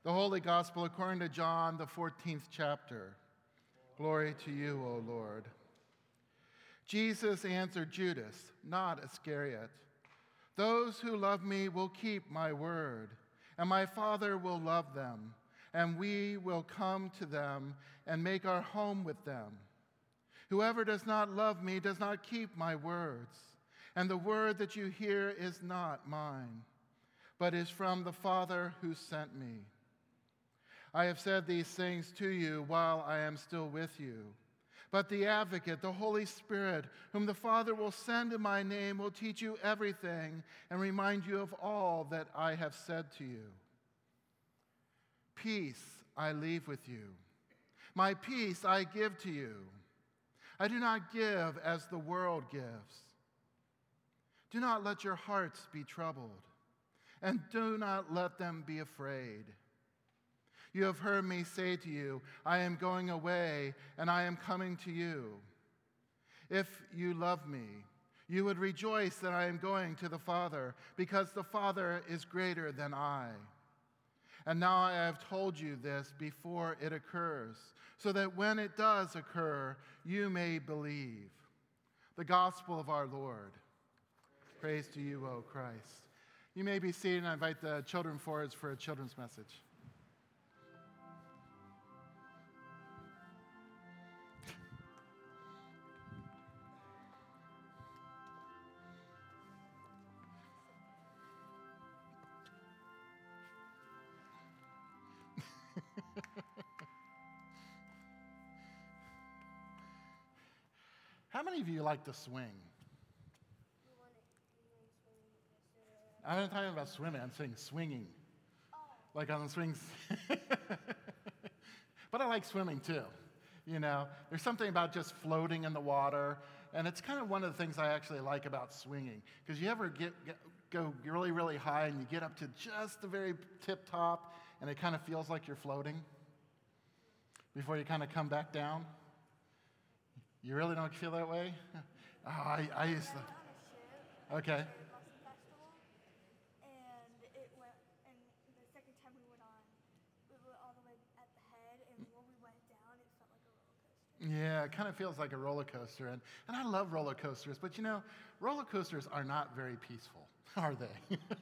The Holy Gospel according to John, the 14th chapter. Glory to you, O Lord. Jesus answered Judas, not Iscariot, "Those who love me will keep my word, and my Father will love them, and we will come to them and make our home with them. Whoever does not love me does not keep my words, and the word that you hear is not mine, but is from the Father who sent me. I have said these things to you while I am still with you. But the Advocate, the Holy Spirit, whom the Father will send in my name, will teach you everything and remind you of all that I have said to you. Peace I leave with you. My peace I give to you. I do not give as the world gives. Do not let your hearts be troubled, and do not let them be afraid. You have heard me say to you, I am going away, and I am coming to you. If you love me, you would rejoice that I am going to the Father, because the Father is greater than I. And now I have told you this before it occurs, so that when it does occur, you may believe. The gospel of our Lord. Praise to you, O Christ. You may be seated, and I invite the children forwards for a children's message. How many of you like to swing? I'm not talking about swimming, I'm saying swinging. Like on the swings. But I like swimming too. You know, there's something about just floating in the water, and it's kind of one of the things I actually like about swinging. Because you ever go really, really high and you get up to just the very tip top, and it kind of feels like you're floating before you kind of come back down? You really don't feel that way? Oh, I used to. Okay. And the second time we went all the way at the head, and when we went down, it felt like a roller coaster. Yeah, it kind of feels like a roller coaster. And I love roller coasters, but you know, roller coasters are not very peaceful, are they?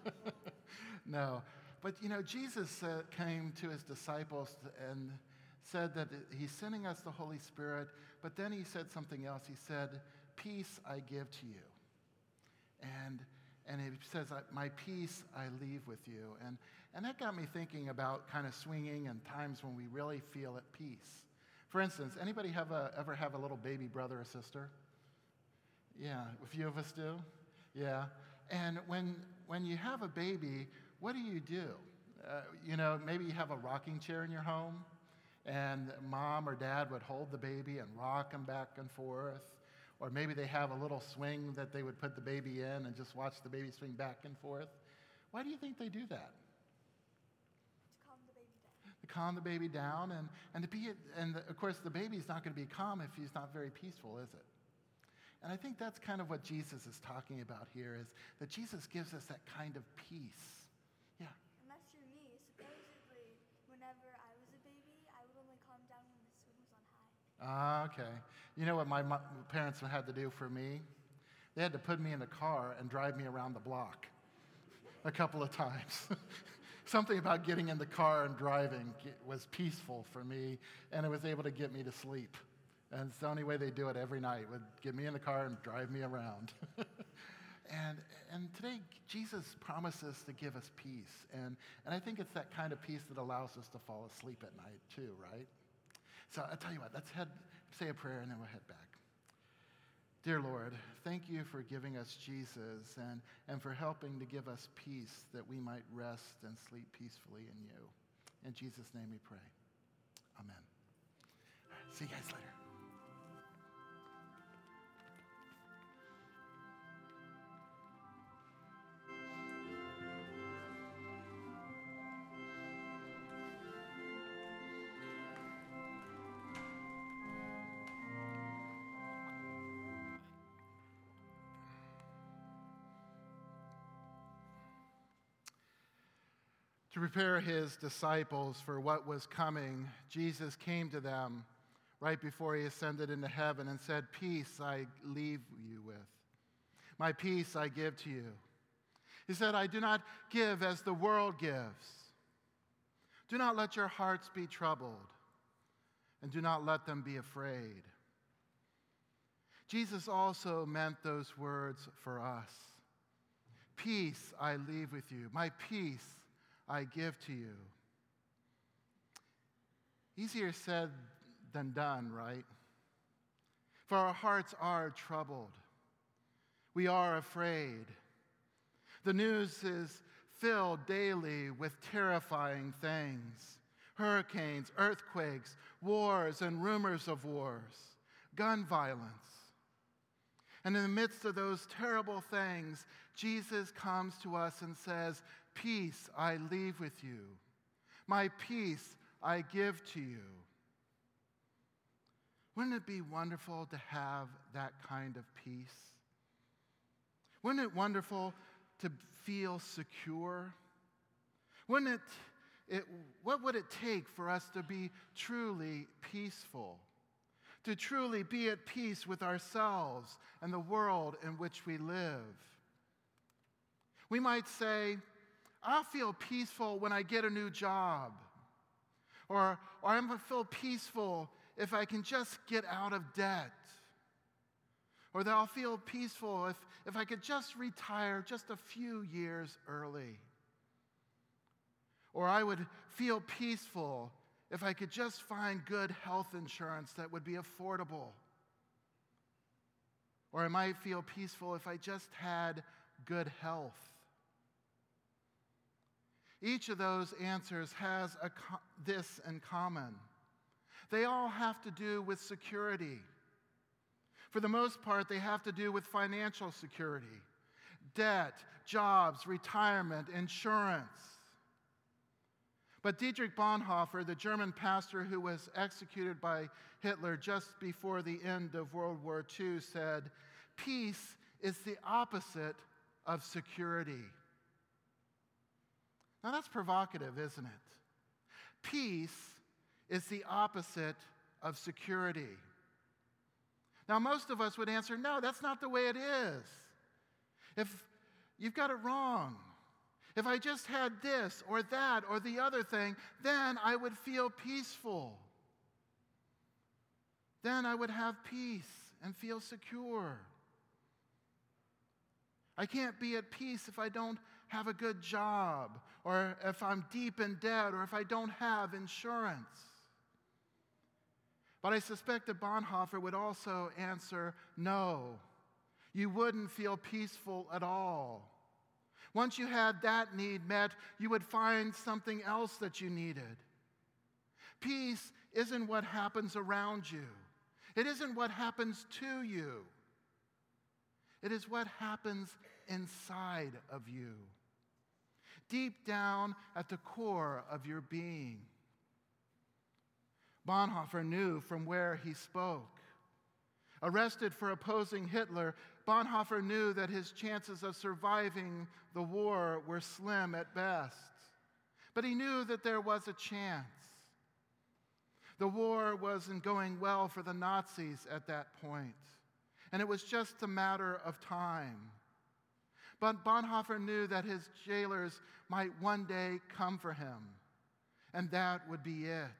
No. But you know, Jesus came to his disciples and said that he's sending us the Holy Spirit, but then he said something else. He said, peace I give to you. And he says, my peace I leave with you. And that got me thinking about kind of swinging and times when we really feel at peace. For instance, anybody ever have a little baby brother or sister? Yeah, a few of us do. Yeah. And when you have a baby, what do? You know, maybe you have a rocking chair in your home, and mom or dad would hold the baby and rock them back and forth. Or maybe they have a little swing that they would put the baby in and just watch the baby swing back and forth. Why do you think they do that? To calm the baby down. To calm the baby down, and of course the baby's not going to be calm if he's not very peaceful, is it? And I think that's kind of what Jesus is talking about here, is that Jesus gives us that kind of peace. Yeah. And that's for me. Supposedly, whenever I was a baby, I would only calm down when the swing was on high. Okay. You know what my parents had to do for me? They had to put me in the car and drive me around the block a couple of times. Something about getting in the car and driving was peaceful for me, and it was able to get me to sleep. And it's the only way they do it every night, would get me in the car and drive me around. And today, Jesus promises to give us peace. And I think it's that kind of peace that allows us to fall asleep at night too, right? So I'll tell you what, let's say a prayer, and then we'll head back. Dear Lord, thank you for giving us Jesus and for helping to give us peace that we might rest and sleep peacefully in you. In Jesus' name we pray. Amen. All right, see you guys later. To prepare his disciples for what was coming, Jesus came to them right before he ascended into heaven and said, "Peace I leave you with. My peace I give to you." He said, "I do not give as the world gives. Do not let your hearts be troubled, and do not let them be afraid." Jesus also meant those words for us. "Peace I leave with you. My peace I give to you." Easier said than done, right? For our hearts are troubled. We are afraid. The news is filled daily with terrifying things: hurricanes, earthquakes, wars, and rumors of wars, gun violence. And in the midst of those terrible things, Jesus comes to us and says, "Peace I leave with you. My peace I give to you." Wouldn't it be wonderful to have that kind of peace? Wouldn't it wonderful to feel secure? What would it take for us to be truly peaceful? To truly be at peace with ourselves and the world in which we live? We might say, "I'll feel peaceful when I get a new job." Or I'm going to feel peaceful if I can just get out of debt. Or that I'll feel peaceful if I could just retire just a few years early. Or I would feel peaceful if I could just find good health insurance that would be affordable. Or I might feel peaceful if I just had good health. Each of those answers has this in common. They all have to do with security. For the most part, they have to do with financial security, debt, jobs, retirement, insurance. But Dietrich Bonhoeffer, the German pastor who was executed by Hitler just before the end of World War II, said, "Peace is the opposite of security." Now that's provocative, isn't it? Peace is the opposite of security. Now, most of us would answer, "No, that's not the way it is. If you've got it wrong. If I just had this or that or the other thing, then I would feel peaceful. Then I would have peace and feel secure. I can't be at peace if I don't have a good job, or if I'm deep in debt, or if I don't have insurance." But I suspect that Bonhoeffer would also answer, "No, you wouldn't feel peaceful at all. Once you had that need met, you would find something else that you needed. Peace isn't what happens around you. It isn't what happens to you. It is what happens inside of you, deep down at the core of your being." Bonhoeffer knew from where he spoke. Arrested for opposing Hitler, Bonhoeffer knew that his chances of surviving the war were slim at best. But he knew that there was a chance. The war wasn't going well for the Nazis at that point, and it was just a matter of time. But Bonhoeffer knew that his jailers might one day come for him, and that would be it.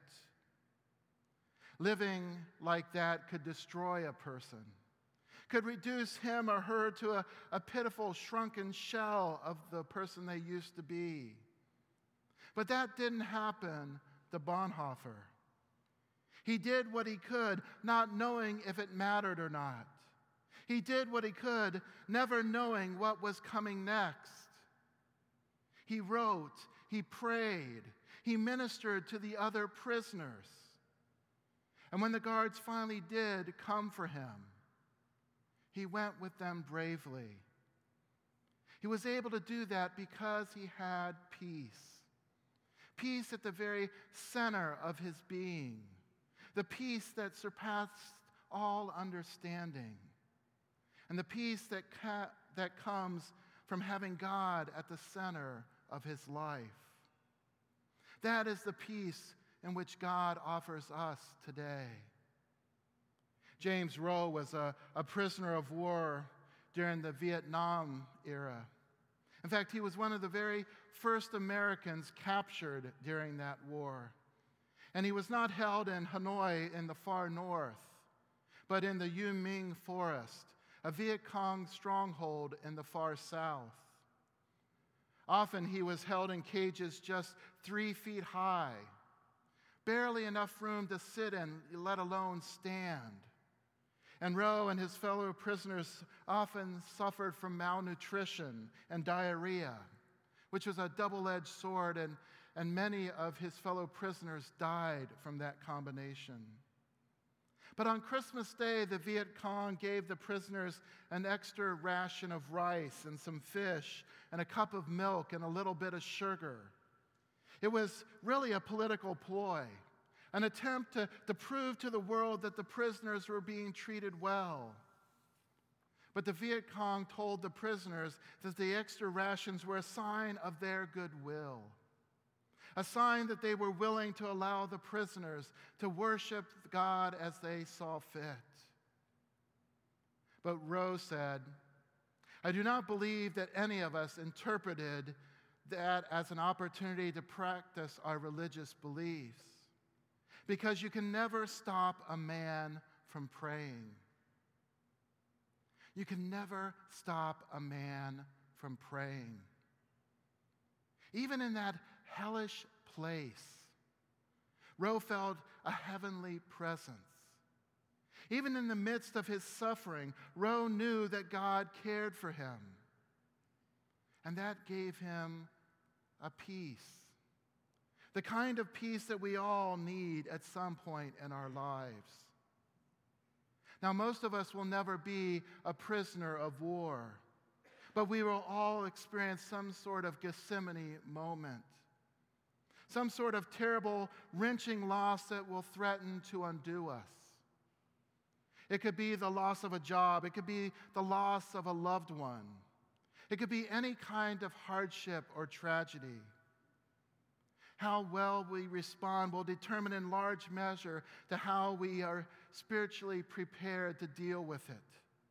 Living like that could destroy a person, could reduce him or her to a pitiful, shrunken shell of the person they used to be. But that didn't happen to Bonhoeffer. He did what he could, not knowing if it mattered or not. He did what he could, never knowing what was coming next. He wrote, he prayed, he ministered to the other prisoners. And when the guards finally did come for him, he went with them bravely. He was able to do that because he had peace. Peace at the very center of his being. The peace that surpassed all understanding. And the peace that comes from having God at the center of his life. That is the peace in which God offers us today. James Rowe was a prisoner of war during the Vietnam era. In fact, he was one of the very first Americans captured during that war. And he was not held in Hanoi in the far north, but in the U Minh Forest, a Viet Cong stronghold in the far south. Often he was held in cages just 3 feet high, barely enough room to sit in, let alone stand. And Rowe and his fellow prisoners often suffered from malnutrition and diarrhea, which was a double-edged sword, and many of his fellow prisoners died from that combination. But on Christmas Day, the Viet Cong gave the prisoners an extra ration of rice and some fish and a cup of milk and a little bit of sugar. It was really a political ploy, an attempt to prove to the world that the prisoners were being treated well. But the Viet Cong told the prisoners that the extra rations were a sign of their goodwill, a sign that they were willing to allow the prisoners to worship God as they saw fit. But Rowe said, "I do not believe that any of us interpreted that as an opportunity to practice our religious beliefs, because you can never stop a man from praying. You can never stop a man from praying." Even in that hellish place, Rowe felt a heavenly presence. Even in the midst of his suffering, Rowe knew that God cared for him. And that gave him a peace, the kind of peace that we all need at some point in our lives. Now, most of us will never be a prisoner of war, but we will all experience some sort of Gethsemane moment, some sort of terrible, wrenching loss that will threaten to undo us. It could be the loss of a job. It could be the loss of a loved one. It could be any kind of hardship or tragedy. How well we respond will determine in large measure to how we are spiritually prepared to deal with it.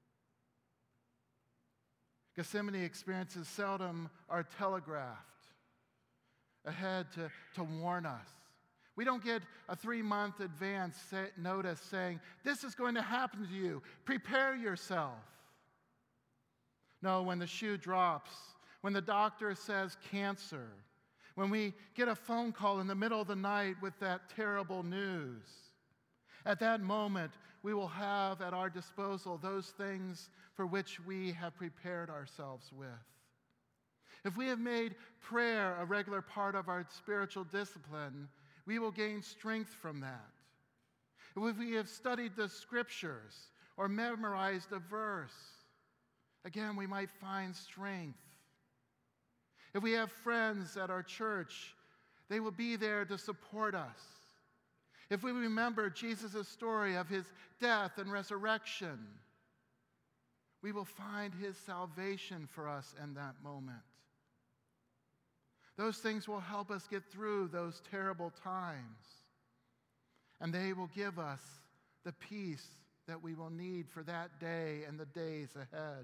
Gethsemane experiences seldom are telegraphed ahead to warn us. We don't get a 3-month advance notice saying, "This is going to happen to you. Prepare yourself." No, when the shoe drops, when the doctor says cancer, when we get a phone call in the middle of the night with that terrible news, at that moment, we will have at our disposal those things for which we have prepared ourselves with. If we have made prayer a regular part of our spiritual discipline, we will gain strength from that. If we have studied the scriptures or memorized a verse, again, we might find strength. If we have friends at our church, they will be there to support us. If we remember Jesus' story of his death and resurrection, we will find his salvation for us in that moment. Those things will help us get through those terrible times, and they will give us the peace that we will need for that day and the days ahead.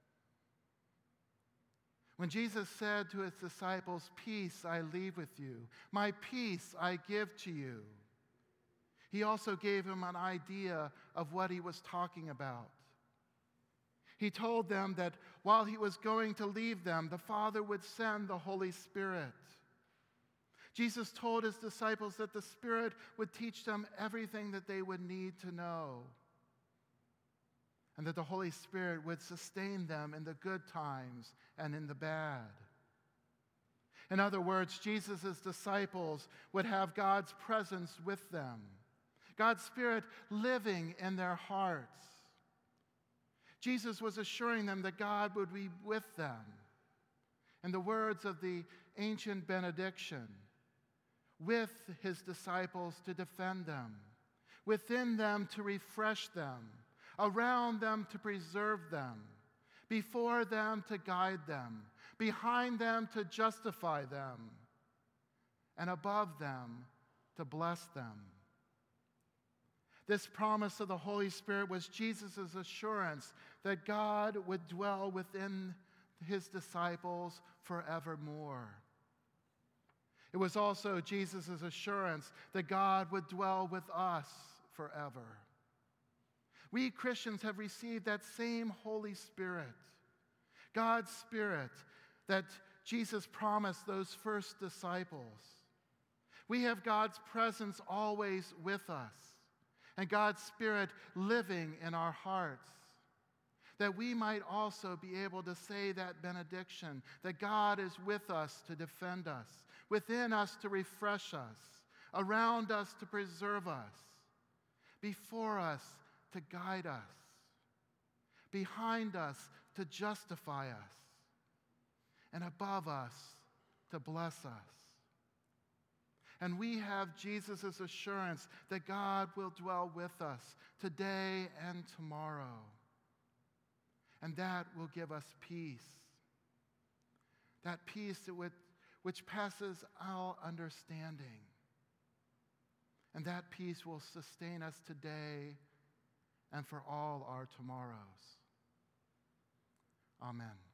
When Jesus said to his disciples, "Peace I leave with you, my peace I give to you," he also gave them an idea of what he was talking about. He told them that while he was going to leave them, the Father would send the Holy Spirit. Jesus told his disciples that the Spirit would teach them everything that they would need to know, and that the Holy Spirit would sustain them in the good times and in the bad. In other words, Jesus' disciples would have God's presence with them, God's Spirit living in their hearts. Jesus was assuring them that God would be with them. In the words of the ancient benediction, with his disciples to defend them, within them to refresh them, around them to preserve them, before them to guide them, behind them to justify them, and above them to bless them. This promise of the Holy Spirit was Jesus' assurance that God would dwell within his disciples forevermore. It was also Jesus' assurance that God would dwell with us forever. We Christians have received that same Holy Spirit, God's Spirit that Jesus promised those first disciples. We have God's presence always with us, and God's Spirit living in our hearts, that we might also be able to say that benediction, that God is with us to defend us, within us to refresh us, around us to preserve us, before us to guide us, behind us to justify us, and above us to bless us. And we have Jesus' assurance that God will dwell with us today and tomorrow. And that will give us peace. That peace which passes our understanding. And that peace will sustain us today and for all our tomorrows. Amen.